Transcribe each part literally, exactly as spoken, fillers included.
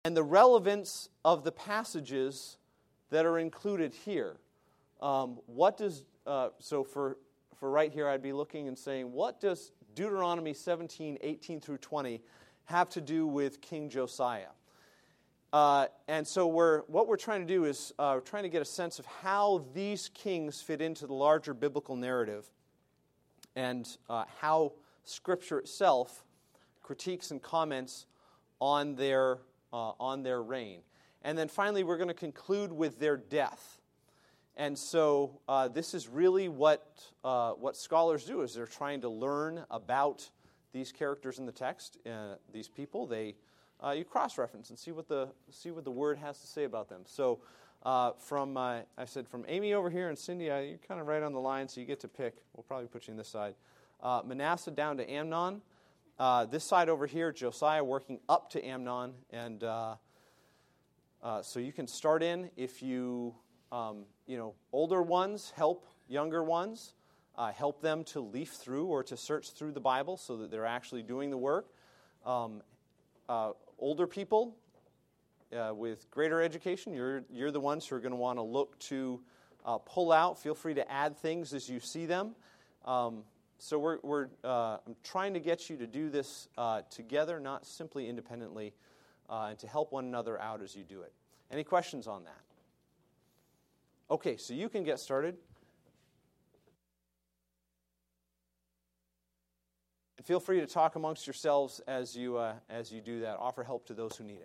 and the relevance of the passages that are included here. Um, what does, uh, so for, for right here, I'd be looking and saying, what does Deuteronomy seventeen, eighteen through twenty have to do with King Josiah? Uh, and so we're, what we're trying to do is uh, we're trying to get a sense of how these kings fit into the larger biblical narrative, and uh, how Scripture itself critiques and comments on their uh, on their reign. And then finally, we're going to conclude with their death. And so uh, this is really what uh, what scholars do, is they're trying to learn about these characters in the text, uh, these people. They uh, you cross-reference and see what the see what the Word has to say about them. So uh, from uh, I said from Amy over here and Cindy, uh, you're kind of right on the line, so you get to pick. We'll probably put you on this side. Uh, Manasseh down to Amnon. Uh, this side over here, Josiah working up to Amnon, and uh, uh, so you can start in if you. Um, you know, older ones help younger ones, uh, help them to leaf through or to search through the Bible so that they're actually doing the work. Um, uh, older people uh, with greater education, you're you're the ones who are going to want to look to uh, pull out. Feel free to add things as you see them. Um, so we're we're uh, I'm trying to get you to do this uh, together, not simply independently, uh, and to help one another out as you do it. Any questions on that? Okay, so you can get started. And feel free to talk amongst yourselves as you uh, as you do that. Offer help to those who need it.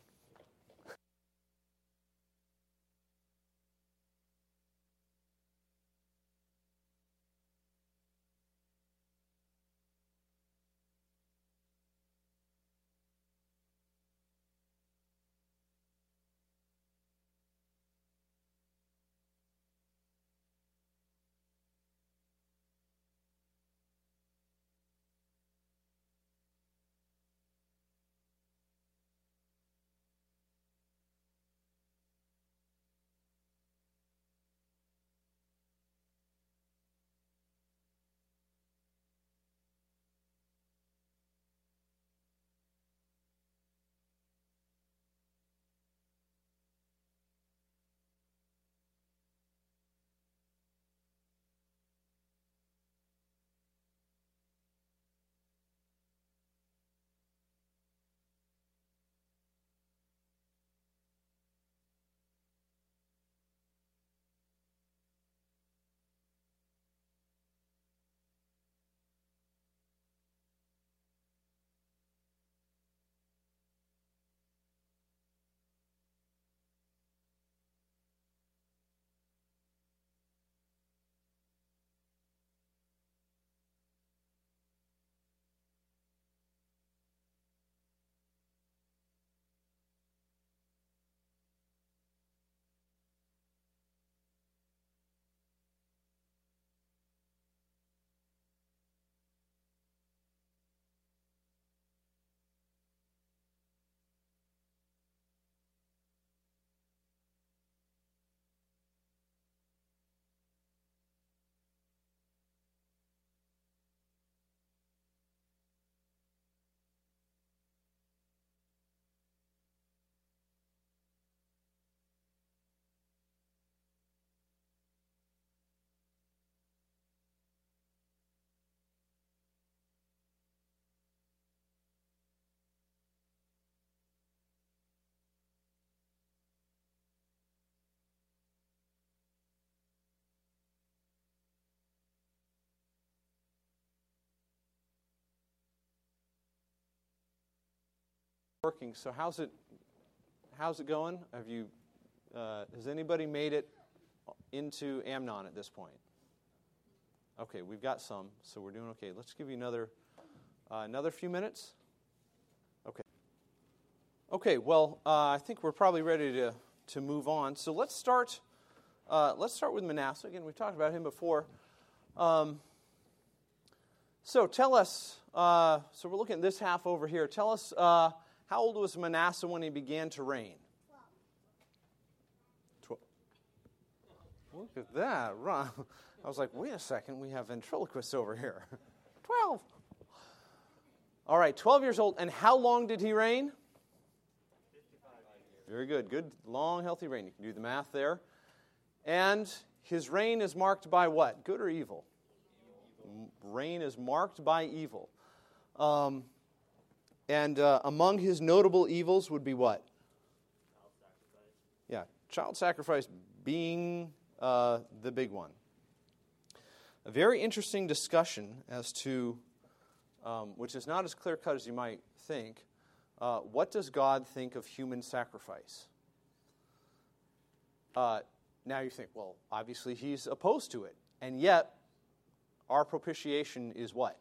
Working. So how's it? How's it going? Have you? Uh, has anybody made it into Amnon at this point? Okay, we've got some, so we're doing okay. Let's give you another uh, another few minutes. Okay. Okay. Well, uh, I think we're probably ready to to move on. So let's start. Uh, let's start with Manasseh. Again, we've talked about him before. Um, so tell us. Uh, so we're looking at this half over here. Tell us. Uh, How old was Manasseh when he began to reign? Twelve. Look at that. Ron. I was like, wait a second, we have ventriloquists over here. Twelve. All right, twelve years old. And how long did he reign? Very good. Good, long, healthy reign. You can do the math there. And his reign is marked by what? Good or evil? Evil. Reign is marked by evil. Um, and uh, among his notable evils would be what? Child sacrifice. Yeah, child sacrifice being uh, the big one. A very interesting discussion as to, um, which is not as clear-cut as you might think, uh, what does God think of human sacrifice? Uh, now you think, well, obviously he's opposed to it. And yet, our propitiation is what?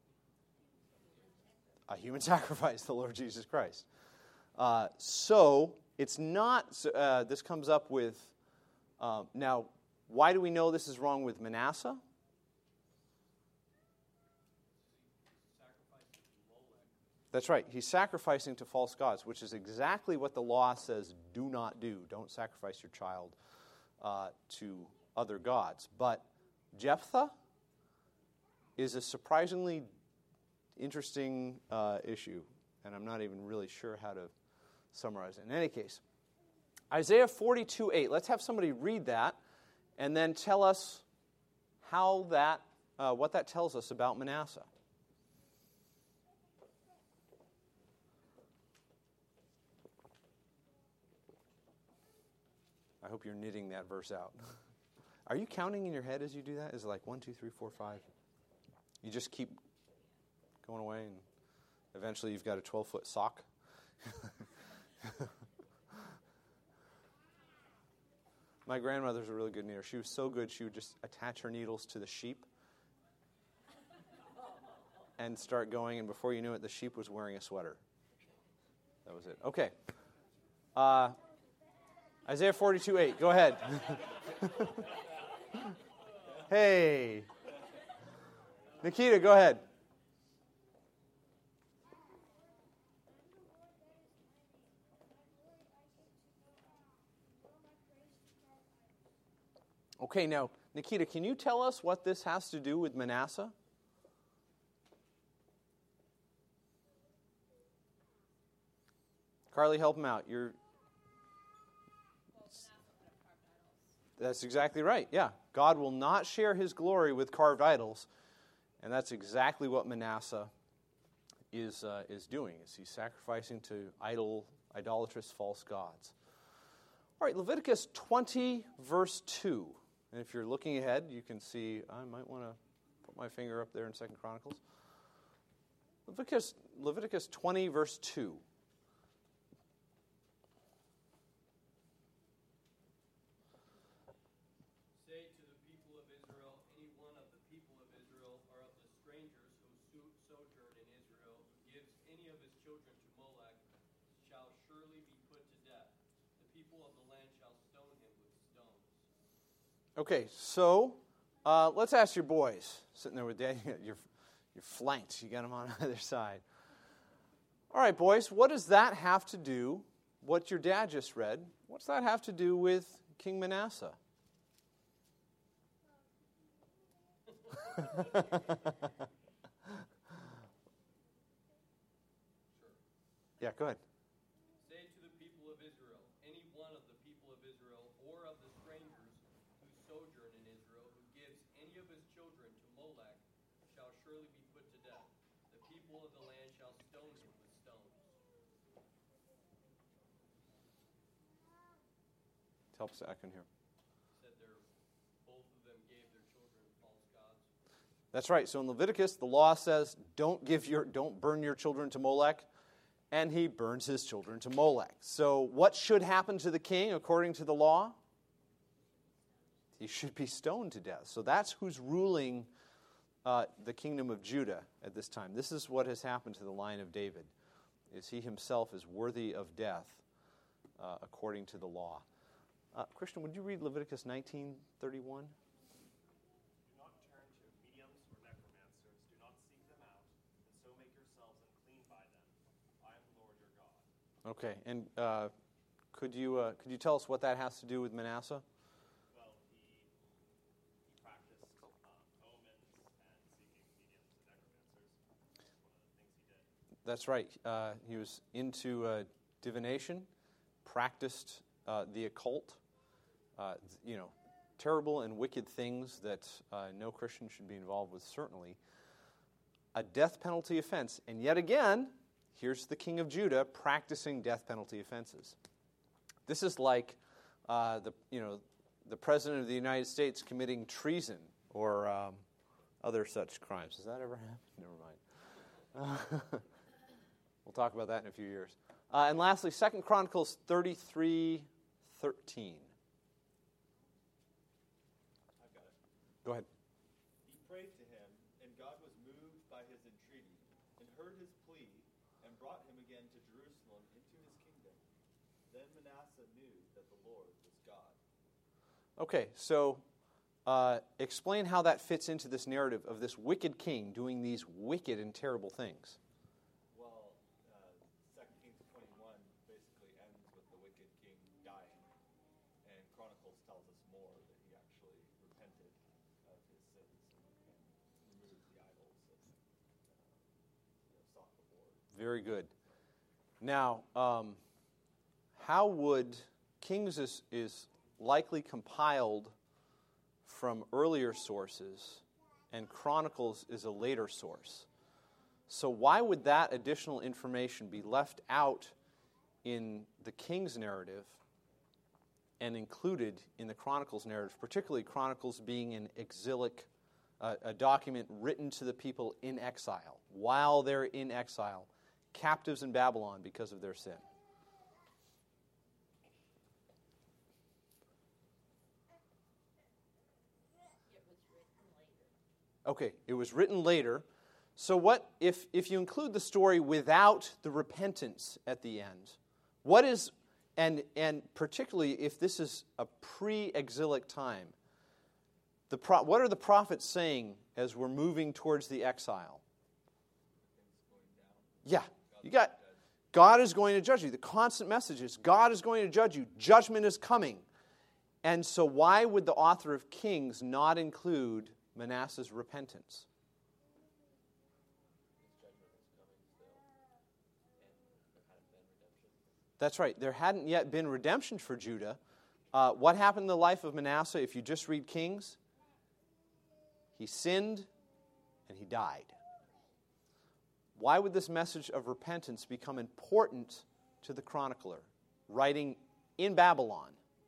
A human sacrifice, the Lord Jesus Christ. Uh, so, it's not, uh, this comes up with, uh, now, why do we know this is wrong with Manasseh? That's right. He's sacrificing to false gods, which is exactly what the law says do not do. Don't sacrifice your child uh, to other gods. But Jephthah is a surprisingly interesting uh, issue, and I'm not even really sure how to summarize it. In any case, Isaiah forty-two eight. Let's have somebody read that and then tell us how that, uh, what that tells us about Manasseh. I hope you're knitting that verse out. Are you counting in your head as you do that? Is it like one, two, three, four, five? You just keep going away, and eventually you've got a twelve-foot sock. My grandmother's a really good knitter. She was so good, she would just attach her needles to the sheep and start going, and before you knew it, the sheep was wearing a sweater. That was it. Okay. Uh... Isaiah forty-two eight. Go ahead. Hey. Nikita, go ahead. Okay, now, Nikita, can you tell us what this has to do with Manasseh? Carly, help him out. You're... That's exactly right, yeah. God will not share his glory with carved idols, and that's exactly what Manasseh is uh, is doing, is he's sacrificing to idol, idolatrous false gods. All right, Leviticus twenty, verse two. And if you're looking ahead, you can see, I might want to put my finger up there in Second Chronicles. Leviticus, Leviticus twenty, verse two. Okay, so uh, let's ask your boys. Sitting there with Dad, you're, you're flanked. You got them on either side. All right, boys, what does that have to do, what your dad just read, what's that have to do with King Manasseh? Yeah, go ahead. Say to the people of Israel, any one of the people of Israel or of the strangers who sojourn in Israel, who gives any of his children to Molech, shall surely be put to death. The people of the land shall stone him with stones. Help us, I can hear. Said there, both of them gave their children false gods. That's right. So in Leviticus, the law says, don't give your, don't burn your children to Molech. And he burns his children to Molech. So what should happen to the king according to the law? He should be stoned to death. So that's who's ruling uh, the kingdom of Judah at this time. This is what has happened to the line of David, is he himself is worthy of death uh, according to the law. Uh, Christian, would you read Leviticus nineteen thirty-one? Okay, and uh, could you uh, could you tell us what that has to do with Manasseh? Well, he, he practiced um, omens and seeking mediums and necromancers. That's one of the things he did. That's right. Uh, he was into uh, divination practiced uh, the occult, uh, you know, terrible and wicked things that uh, no Christian should be involved with, certainly. A death penalty offense. And yet again, here's the king of Judah practicing death penalty offenses. This is like uh, the you know the president of the United States committing treason or um, other such crimes. Has that ever happened? Never mind. Uh, we'll talk about that in a few years. Uh, and lastly, Second Chronicles thirty-three thirteen. I've got it. Go ahead. He prayed to him, and God was moved by his entreaty, and heard his plea, and brought him again to Jerusalem into his kingdom. Then Manasseh knew that the Lord was God. Okay, so uh, explain how that fits into this narrative of this wicked king doing these wicked and terrible things. Well, uh, Second Kings twenty-one basically ends with the wicked king dying, and Chronicles tells us more that he actually repented of his sins and, and removed the idols and uh, you know, sought the Lord. Very good. Now, um, how would Kings is, is likely compiled from earlier sources, and Chronicles is a later source. So why would that additional information be left out in the King's narrative and included in the Chronicles narrative, particularly Chronicles being an exilic, uh, a document written to the people in exile, while they're in exile, captives in Babylon because of their sin? Okay, it was written later. So what if if you include the story without the repentance at the end? What is and and particularly if this is a pre-exilic time, the pro, what are the prophets saying as we're moving towards the exile? Yeah, you got God is going to judge you. The constant message is God is going to judge you. Judgment is coming. And so why would the author of Kings not include Manasseh's repentance? That's right. There hadn't yet been redemption for Judah. Uh, what happened in the life of Manasseh, if you just read Kings? He sinned and he died. Why would this message of repentance become important to the chronicler, writing in Babylon?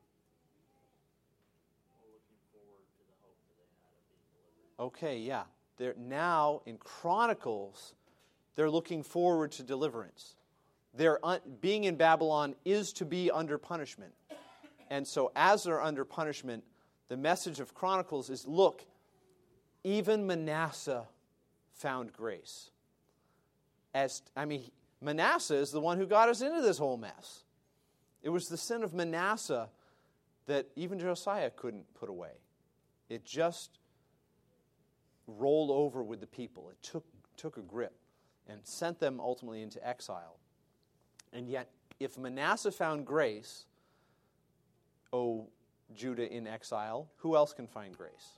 Okay, yeah. They're now in Chronicles, they're looking forward to deliverance. Their un- being in Babylon is to be under punishment. And so as they're under punishment, the message of Chronicles is, look, even Manasseh found grace. As I mean, Manasseh is the one who got us into this whole mess. It was the sin of Manasseh that even Josiah couldn't put away. It just rolled over with the people. It took took a grip and sent them ultimately into exile. And yet, if Manasseh found grace, O Judah in exile, who else can find grace?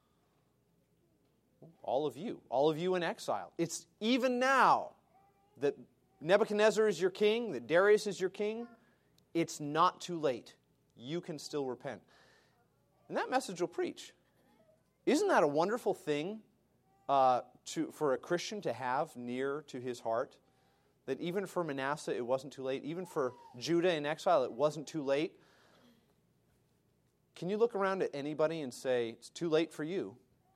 All of you. All of you in exile. It's even now that Nebuchadnezzar is your king, that Darius is your king, it's not too late. You can still repent. And that message will preach. Isn't that a wonderful thing uh, to, for a Christian to have near to his heart? That even for Manasseh, it wasn't too late. Even for Judah in exile, it wasn't too late. Can you look around at anybody and say, it's too late for you?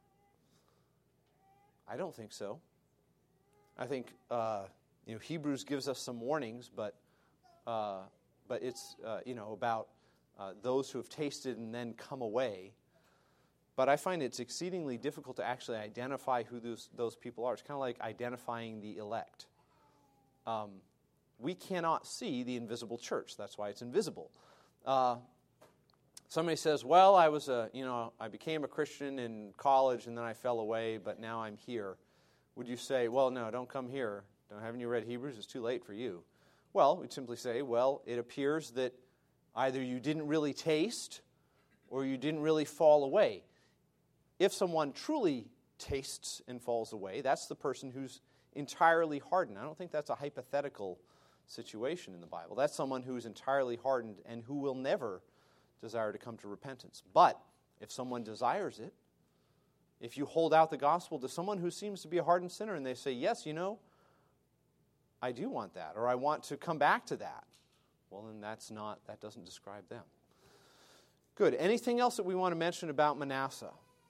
I don't think so. I think uh, you know Hebrews gives us some warnings, but uh, but it's uh, you know about uh, those who have tasted and then come away. But I find it's exceedingly difficult to actually identify who those those people are. It's kind of like identifying the elect. Um, we cannot see the invisible church. That's why it's invisible. Uh, somebody says, "Well, I was a you know I became a Christian in college and then I fell away, but now I'm here." Would you say, "Well, no, don't come here. Don't haven't you read Hebrews? It's too late for you." Well, we'd simply say, "Well, it appears that either you didn't really taste or you didn't really fall away." If someone truly tastes and falls away, that's the person who's entirely hardened. I don't think that's a hypothetical situation in the Bible. That's someone who's entirely hardened and who will never desire to come to repentance. But if someone desires it, if you hold out the gospel to someone who seems to be a hardened sinner and they say, yes, you know, I do want that, or I want to come back to that, well, then that's not, that doesn't describe them. Good. Anything else that we want to mention about Manasseh?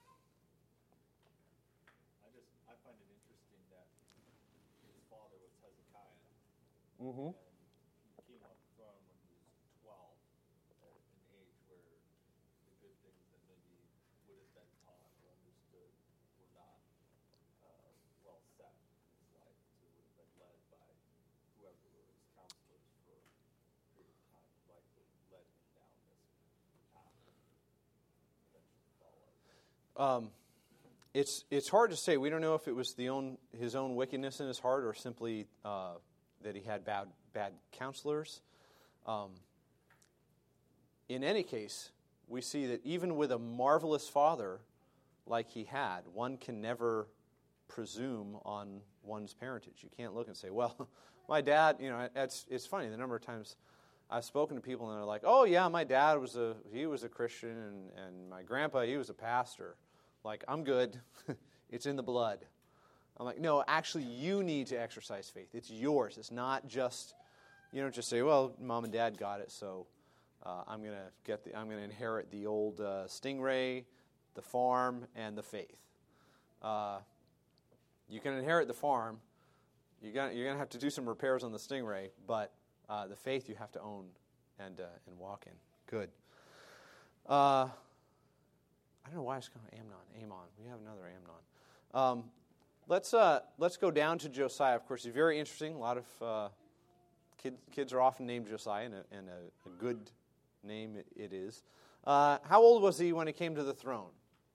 I just, I find it interesting that his father was Hezekiah. Mm-hmm. And he came on the throne when he was twelve, at an age where the good things that maybe would have been taught or understood were not uh, well set in his life. So it would have been led by whoever were his counselors for a period of time, likely led him down this path that eventually followed. Um, it's it's hard to say. We don't know if it was the own his own wickedness in his heart or simply uh, that he had bad bad counselors. Um, in any case, we see that even with a marvelous father like he had, one can never presume on one's parentage. You can't look and say, well, my dad, you know, it's it's funny, the number of times I've spoken to people and they're like, oh yeah, my dad was a, he was a Christian and, and my grandpa, he was a pastor. Like, I'm good. It's in the blood. I'm like, no, actually you need to exercise faith. It's yours. It's not just, you don't just say, well, mom and dad got it, so uh, I'm going to get the, I'm going to inherit the old uh, Stingray, the farm, and the faith. Uh, you can inherit the farm. You're going you're going to have to do some repairs on the Stingray, but uh, the faith you have to own and uh, and walk in. Good. Uh, I don't know why it's called Amnon. Amon. We have another Amnon. Um, let's uh, let's go down to Josiah. Of course, he's very interesting. A lot of uh, kids kids are often named Josiah, and a, and a, a good name it, it is. Uh, how old was he when he came to the throne?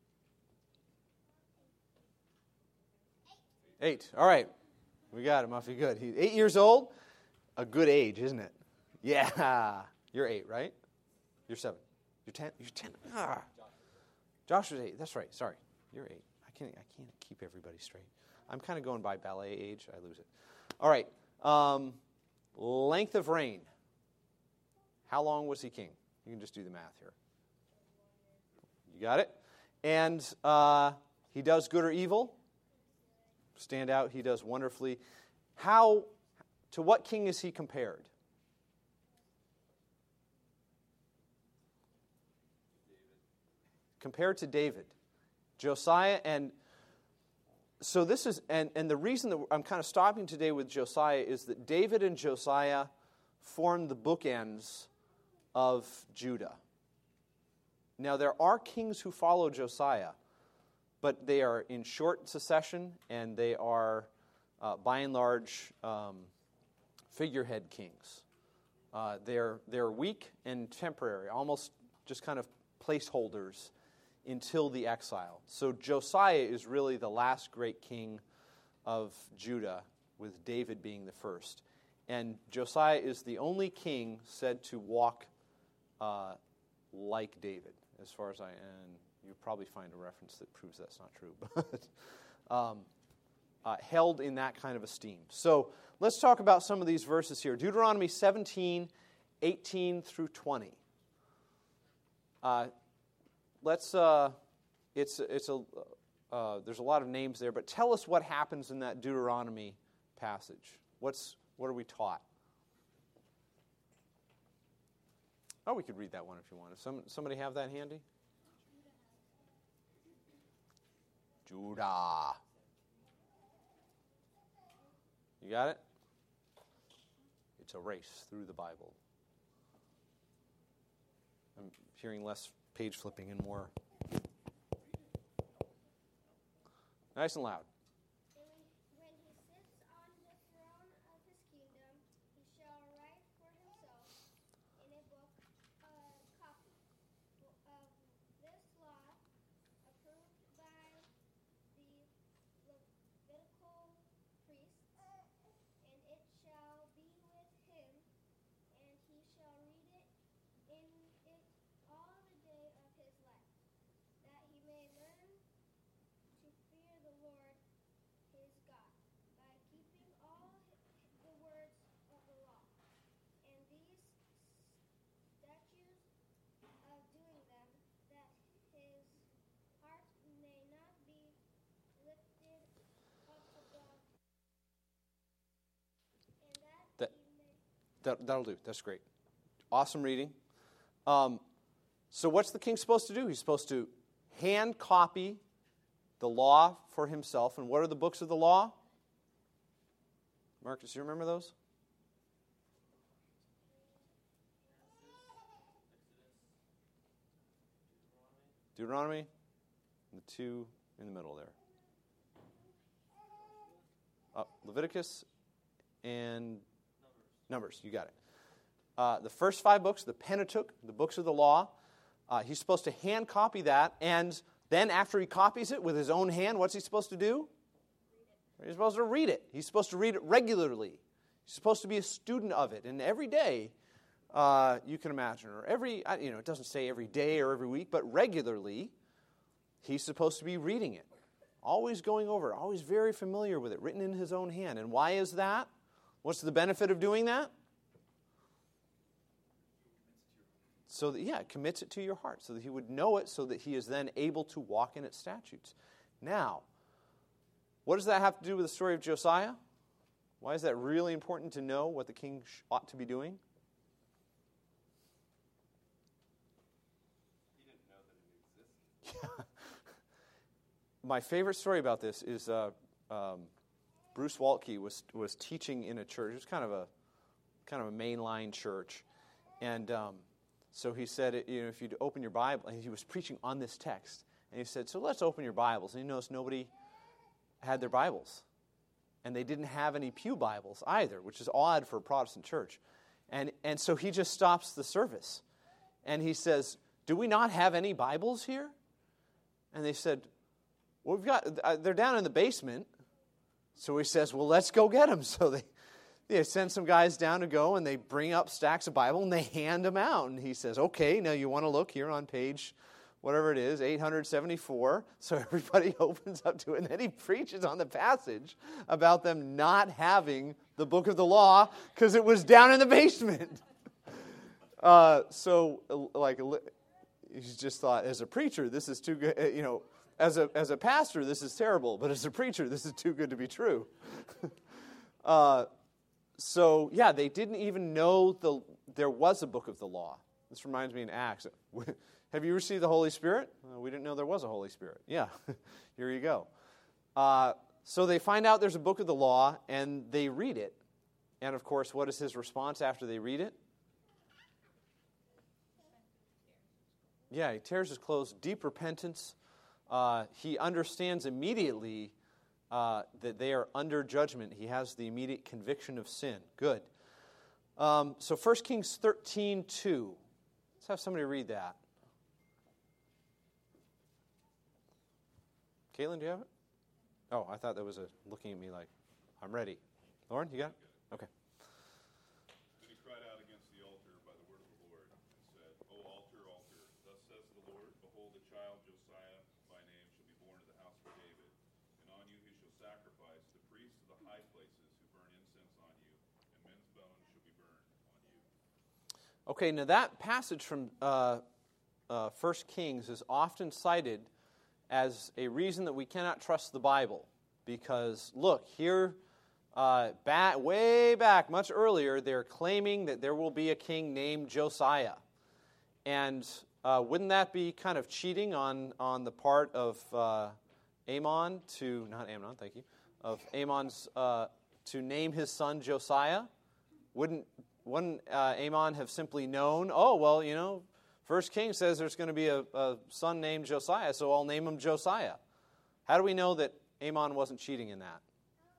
Eight. All right. We got it, Muffy. Good. He's eight years old. A good age, isn't it? Yeah. You're eight, right? You're seven. You're ten. You're ten. Ah. Joshua's eight. That's right. Sorry. You're eight. I can't, I can't keep everybody straight. I'm kind of going by ballet age. I lose it. All right. Um, length of reign. How long was he king? You can just do the math here. You got it? And uh, he does good or evil? Stand out. He does wonderfully. How, to what king is he compared? Compared to David. Josiah, and so this is, and, and the reason that I'm kind of stopping today with Josiah is that David and Josiah formed the bookends of Judah. Now, there are kings who follow Josiah, but they are in short succession, and they are, uh, by and large, um, figurehead kings. Uh, they're, they're weak and temporary, almost just kind of placeholders until the exile. So Josiah is really the last great king of Judah, with David being the first. And Josiah is the only king said to walk uh, like David, as far as I, and you'll probably find a reference that proves that's not true, but um, uh, held in that kind of esteem. So let's talk about some of these verses here. Deuteronomy seventeen, eighteen through twenty. Uh, let's, uh, it's, it's a, uh, there's a lot of names there, but tell us what happens in that Deuteronomy passage. What's, what are we taught? Oh, we could read that one if you want. Does some, somebody have that handy? Judah. You got it? It's a race through the Bible. I'm hearing less page flipping and more. Nice and loud. When he sits on the throne of his kingdom, he shall write for himself in a book a copy of this law, approved by the Levitical priests, and it shall be with him, and he shall read it in it all the day of his life, that he may learn to fear the Lord That, that'll do. That's great. Awesome reading. Um, so what's the king supposed to do? He's supposed to hand copy the law for himself. And what are the books of the law? Marcus, you remember those? Deuteronomy, and the two in the middle there. Uh, Leviticus and Numbers. Numbers, you got it. Uh, the first five books, the Pentateuch, the books of the law, uh, he's supposed to hand copy that, and then after he copies it with his own hand, what's he supposed to do? He's supposed to read it. He's supposed to read it regularly. He's supposed to be a student of it, and every day, Uh, you can imagine, or every, you know, it doesn't say every day or every week, but regularly, he's supposed to be reading it. Always going over it, always very familiar with it, written in his own hand. And why is that? What's the benefit of doing that? So that, yeah, it commits it to your heart, so that he would know it, so that he is then able to walk in its statutes. Now, what does that have to do with the story of Josiah? Why is that really important to know what the king ought to be doing? My favorite story about this is uh, um, Bruce Waltke was was teaching in a church. It was kind of a kind of a mainline church, and um, so he said, you know, if you'd open your Bible, and he was preaching on this text, and he said, so let's open your Bibles. And he noticed nobody had their Bibles, and they didn't have any pew Bibles either, which is odd for a Protestant church, and and so he just stops the service, and he says, do we not have any Bibles here? And they said, well, we've got, uh, they're down in the basement. So he says, well, let's go get them. So they, they send some guys down to go, and they bring up stacks of Bible, and they hand them out. And he says, okay, now you want to look here on page, whatever it is, eight hundred seventy-four. So everybody opens up to it, and then he preaches on the passage about them not having the book of the law because it was down in the basement. uh, so, like, he just thought, as a preacher, this is too good, you know, as a as a pastor, this is terrible, but as a preacher, this is too good to be true. uh, so, yeah, they didn't even know the there was a book of the law. This reminds me in Acts. Have you received the Holy Spirit? Uh, we didn't know there was a Holy Spirit. Yeah, here you go. Uh, so they find out there's a book of the law, and they read it. And, of course, what is his response after they read it? Yeah, he tears his clothes, deep repentance. Uh, he understands immediately uh, that they are under judgment. He has the immediate conviction of sin. Good. Um, so First Kings thirteen two. Let's have somebody read that. Caitlin, do you have it? Oh, I thought that was a looking at me like, I'm ready. Lauren, you got it? Okay. Then he cried out against the altar by the word of the Lord and said, O altar, altar, thus says the Lord, behold, a child, Josiah, by name, shall be born to the house of David, and on you he shall sacrifice the priests of the high places who burn incense on you, and men's bones shall be burned on you. Okay, now that passage from uh, uh, First Kings is often cited as a reason that we cannot trust the Bible. Because, look, here, uh, back, way back, much earlier, they're claiming that there will be a king named Josiah. And uh, wouldn't that be kind of cheating on, on the part of uh, Amon to, not Amnon, thank you, of Amon's, uh, to name his son Josiah? Wouldn't, wouldn't uh, Amon have simply known, oh, well, you know, First King says there's going to be a, a son named Josiah, so I'll name him Josiah. How do we know that Amon wasn't cheating in that?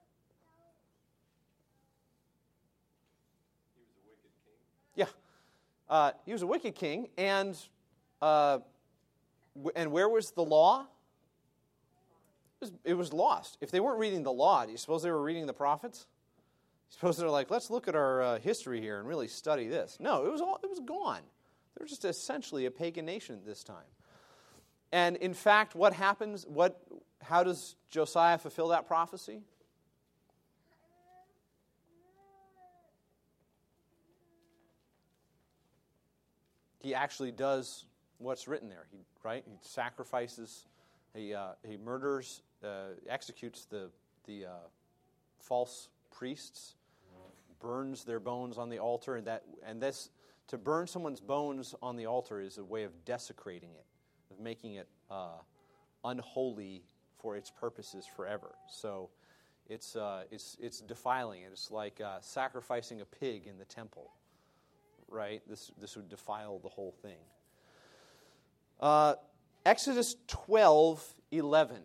He was a wicked king. Yeah. Uh, he was a wicked king, and uh, w- and where was the law? It was, it was lost. If they weren't reading the law, do you suppose they were reading the prophets? You suppose they're like, let's look at our uh, history here and really study this? No, it was all, it was gone. They were just essentially a pagan nation at this time. And in fact, what happens? What? How does Josiah fulfill that prophecy? He actually does what's written there, he, right? He sacrifices, he uh, he murders, uh, executes the the uh, false priests, burns their bones on the altar, and that and this to burn someone's bones on the altar is a way of desecrating it, of making it uh, unholy for its purposes forever. So it's uh, it's it's defiling it. It's like uh, sacrificing a pig in the temple, right? This this would defile the whole thing. Uh, Exodus twelve eleven.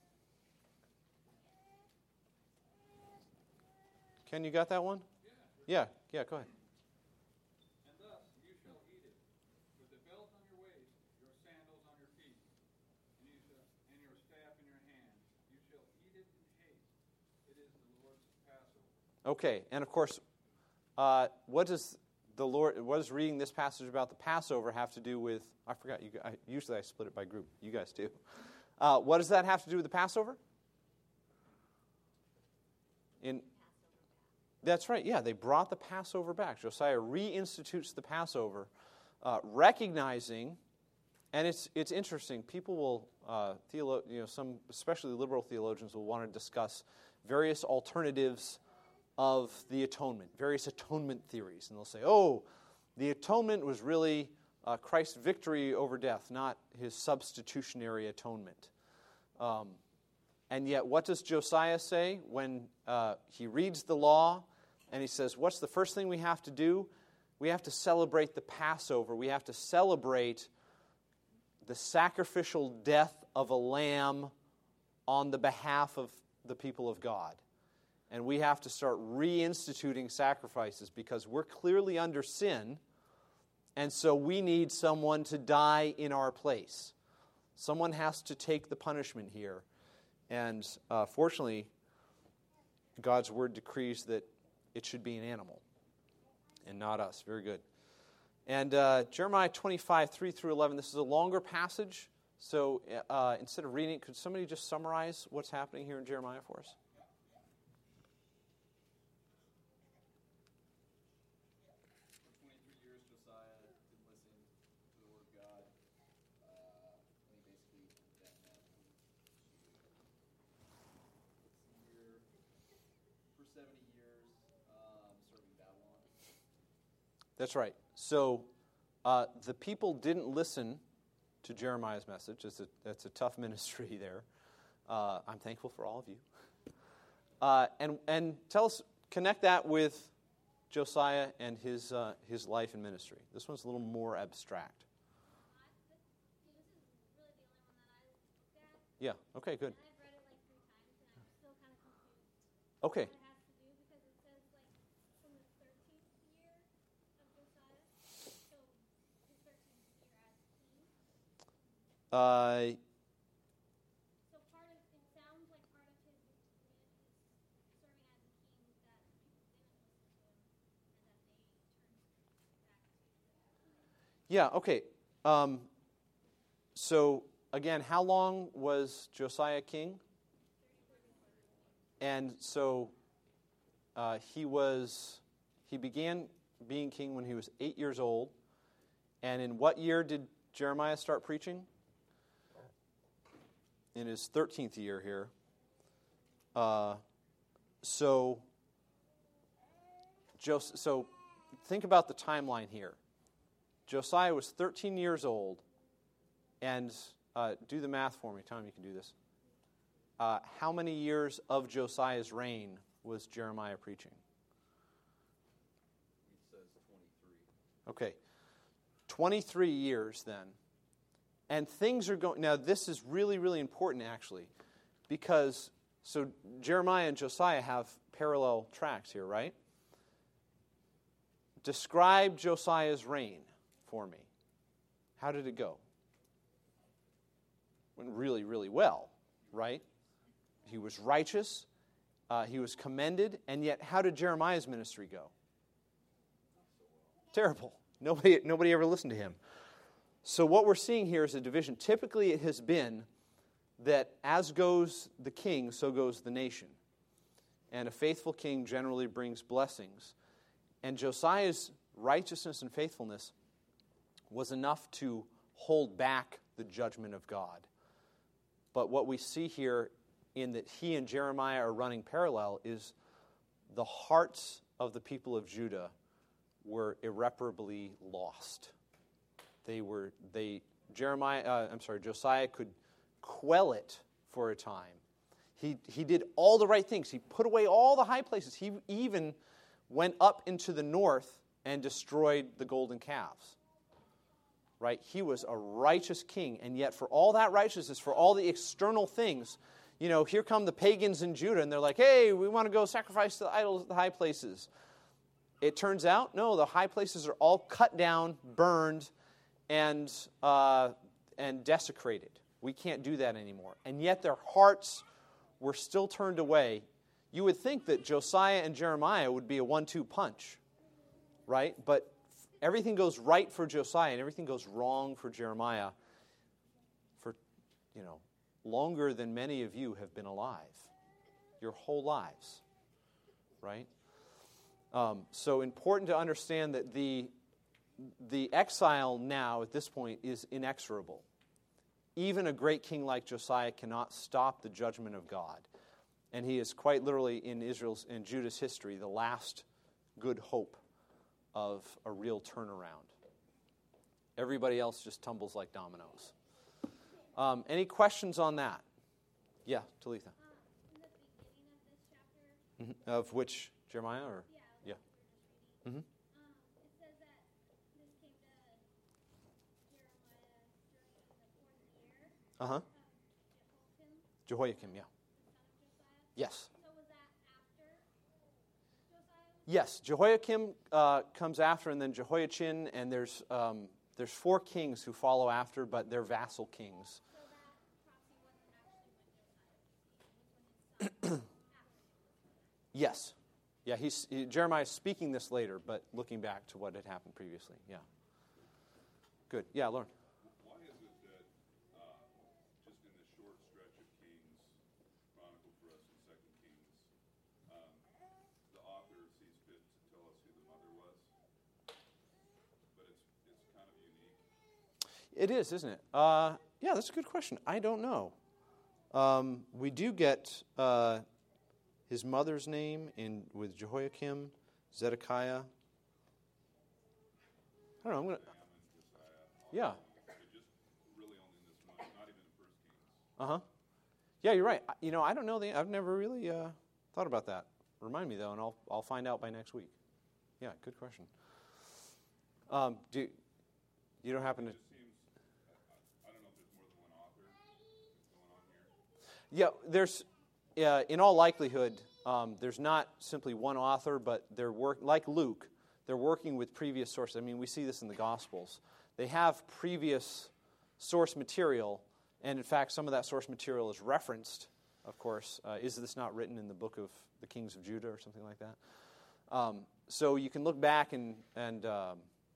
Ken, you got that one? Yeah, yeah, go ahead. And thus you shall eat it, with the belt on your waist, your sandals on your feet, and, you shall, and your staff in your hand. You shall eat it in haste. It is the Lord's Passover. Okay, and of course, uh, what does the Lord? What does reading this passage about the Passover have to do with? I forgot. You, I, usually I split it by group. You guys do. Uh, what does that have to do with the Passover? In That's right, yeah, they brought the Passover back. Josiah reinstitutes the Passover, uh, recognizing, and it's it's interesting, people will, uh, theolo- you know, some, especially liberal theologians, will want to discuss various alternatives of the atonement, various atonement theories. And they'll say, oh, the atonement was really uh, Christ's victory over death, not his substitutionary atonement. Um, and yet, what does Josiah say when uh, he reads the law? And he says, what's the first thing we have to do? We have to celebrate the Passover. We have to celebrate the sacrificial death of a lamb on the behalf of the people of God. And we have to start reinstituting sacrifices because we're clearly under sin, and so we need someone to die in our place. Someone has to take the punishment here. And uh, fortunately, God's word decrees that it should be an animal and not us. Very good. And uh, Jeremiah twenty-five, three through eleven, this is a longer passage. So uh, instead of reading it, could somebody just summarize what's happening here in Jeremiah for us? For twenty-three years, Josiah didn't listen to the word of God. Uh, and he basically did that now. Year, for seventy years, um, serving Babylon. That's right. So uh, the people didn't listen to Jeremiah's message. It's a, that's a tough ministry there. Uh, I'm thankful for all of you. Uh, and and tell us, connect that with Josiah and his uh, his life and ministry. This one's a little more abstract. Yeah. Okay. Good. Okay. Uh, So part of it sounds like part of his is serving as a king that people didn't listen to him and that they turned back to. yeah. Okay. Um, so again, how long was Josiah king? And so uh, he was he began being king when he was eight years old. And in what year did Jeremiah start preaching? In his thirteenth year here. Uh, so, Jos- so think about the timeline here. Josiah was thirteen years old, and uh, do the math for me. Tom, you can do this. Uh, how many years of Josiah's reign was Jeremiah preaching? It says twenty-three. Okay, twenty-three years then. And things are going, now this is really, really important actually, because, so Jeremiah and Josiah have parallel tracks here, right? Describe Josiah's reign for me. How did it go? Went really, really well, right? He was righteous, uh, he was commended, and yet how did Jeremiah's ministry go? Terrible. Nobody, nobody ever listened to him. So what we're seeing here is a division. Typically it has been that as goes the king, so goes the nation. And a faithful king generally brings blessings. And Josiah's righteousness and faithfulness was enough to hold back the judgment of God. But what we see here in that he and Jeremiah are running parallel is the hearts of the people of Judah were irreparably lost. They were they Jeremiah. Uh, I'm sorry, Josiah could quell it for a time. He he did all the right things. He put away all the high places. He even went up into the north and destroyed the golden calves. Right? He was a righteous king, and yet for all that righteousness, for all the external things, you know, here come the pagans in Judah, and they're like, hey, we want to go sacrifice to the idols at the high places. It turns out, no, the high places are all cut down, burned, and uh, and desecrated. We can't do that anymore. And yet their hearts were still turned away. You would think that Josiah and Jeremiah would be a one two punch, right? But everything goes right for Josiah and everything goes wrong for Jeremiah for, you know, longer than many of you have been alive. Your whole lives, right? Um, so important to understand that the the exile now at this point is inexorable. Even a great king like Josiah cannot stop the judgment of God. And he is quite literally in Israel's and Judah's history the last good hope of a real turnaround. Everybody else just tumbles like dominoes. Um, any questions on that? Yeah, Talitha. Uh, in the beginning of this chapter, Mm-hmm. Of which, Jeremiah or? yeah, Yeah. Mm-hmm. um, it says that this came to Jeremiah during the fourth year Uh-huh. of Jehoiakim, Jehoiakim, yeah. the son of Josiah. Yes. So was that after Josiah? Yes, Jehoiakim uh, comes after, and then Jehoiachin, and there's um, there's four kings who follow after, but they're vassal kings. So that prophecy wasn't actually when Josiah was king. It was when his son after. Yes. Yeah, he's, he, Jeremiah is speaking this later, but looking back to what had happened previously. Yeah. Good. Yeah, Lauren. Why is it that uh, just in this short stretch of Kings, chronicled for us in Second Kings, um, the author sees fit to tell us who the mother was? But it's it's kind of unique. It is, isn't it? Uh, yeah, that's a good question. I don't know. Um, we do get uh, his mother's name in with Jehoiakim, Zedekiah. I don't know. I'm gonna. Yeah. But just really only in this one, not even in First Kings. Uh huh. Yeah, you're right. I- You know, I don't know the. I've never really uh, thought about that. Remind me though, and I'll I'll find out by next week. Yeah, good question. Um, do you don't happen to? It seems, I, I don't know if there's more than one author going on here. Yeah, there's, uh, in all likelihood, um, there's not simply one author, but they're work like Luke. They're working with previous sources. I mean, we see this in the Gospels. They have previous source material, and in fact, some of that source material is referenced. Of course, uh, is this not written in the book of the Kings of Judah or something like that? Um, so you can look back and and um,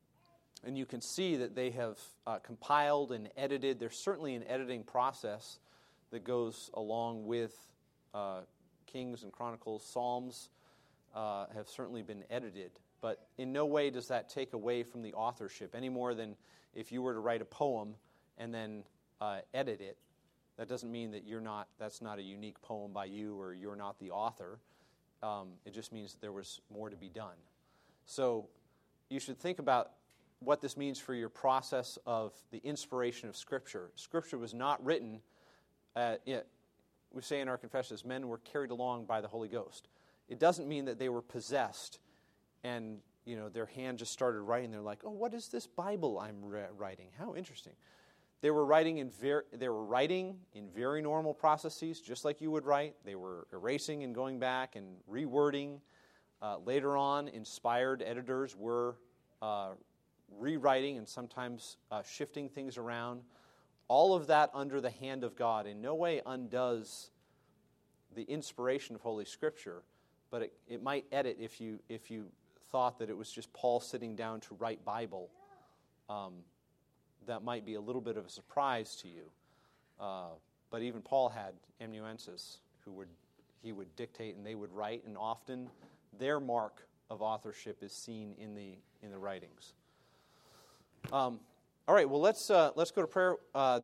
and you can see that they have uh, compiled and edited. There's certainly an editing process that goes along with uh, Kings and Chronicles. Psalms uh, have certainly been edited, but in no way does that take away from the authorship, any more than if you were to write a poem and then uh, edit it. That doesn't mean that you're not. That's not a unique poem by you, or you're not the author. Um, it just means that there was more to be done. So you should think about what this means for your process of the inspiration of Scripture. Scripture was not written, uh, it, we say in our confessions, men were carried along by the Holy Ghost. It doesn't mean that they were possessed and, you know, their hand just started writing. They're like, oh, what is this Bible I'm re- writing? How interesting. They were writing in ver- they were writing in very normal processes, just like you would write. They were erasing and going back and rewording. Uh, later on, inspired editors were uh, rewriting and sometimes uh, shifting things around. All of that under the hand of God in no way undoes the inspiration of Holy Scripture, but it, it might edit if you if you thought that it was just Paul sitting down to write Bible. Um, that might be a little bit of a surprise to you. Uh, but even Paul had amanuenses who would he would dictate and they would write, and often their mark of authorship is seen in the in the writings. Um, all right, well let's uh, let's go to prayer. Uh,